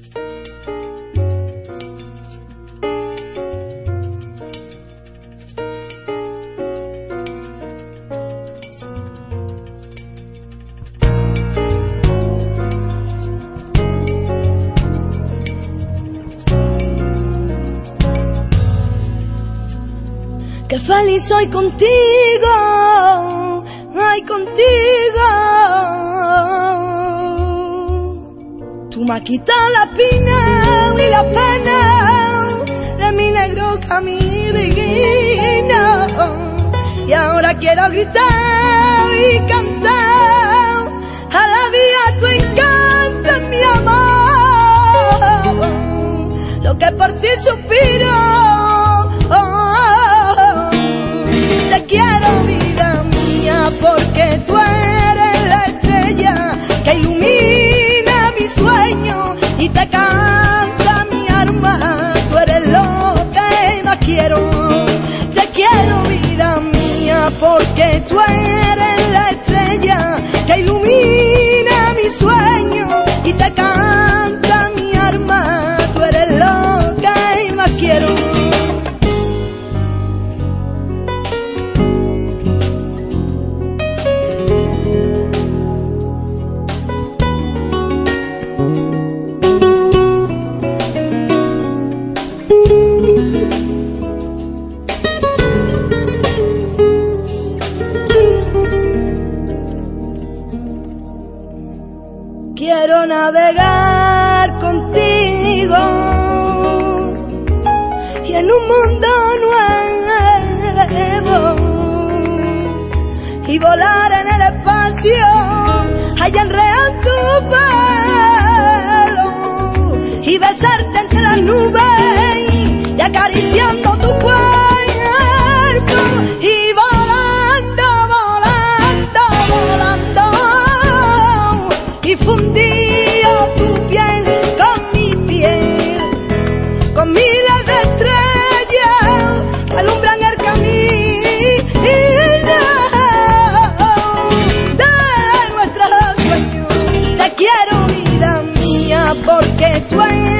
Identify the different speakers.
Speaker 1: Qué feliz soy contigo, ay contigo. Tú me has quitado la pena y la pena de mi negro camino. Y ahora quiero gritar y cantar a la vida tu encanto, mi amor. Lo que por ti suspiro. Te quiero, vida mía, porque tú eres la estrella que ilumina mi sueño y te canta mi alma. Tú eres lo que más quiero. Te quiero, vida mía, porque tú eres la estrella que ilumina mi sueño y te canta mi alma. Tú eres lo que más quiero. Quiero navegar contigo y en un mundo nuevo y volar en el espacio allá enredar tu pelo y besarte entre las nubes y acariciando tu cuerpo y volando, volando, volando y fundido tu piel con mi piel, con miles de estrellas que alumbran el camino de nuestros sueños. Te quiero, vida mía, porque tú eres